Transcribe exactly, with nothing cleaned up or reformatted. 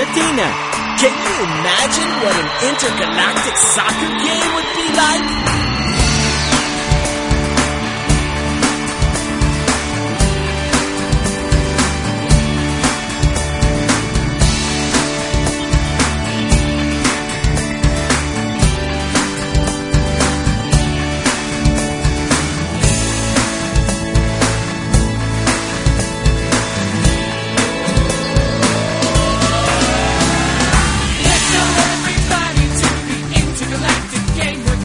Argentina. Can you imagine what an intergalactic soccer game would be?